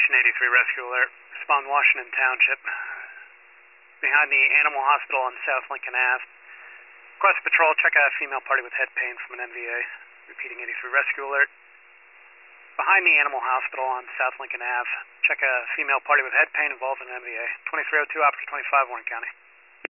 Station 83 rescue alert. Respond Washington Township. Behind the animal hospital on South Lincoln Ave. Request patrol, check out a female party with head pain from an NVA. Repeating 83 rescue alert. Behind the animal hospital on South Lincoln Ave. Check a female party with head pain involved in an NVA. 2302 Operator 25, Warren County.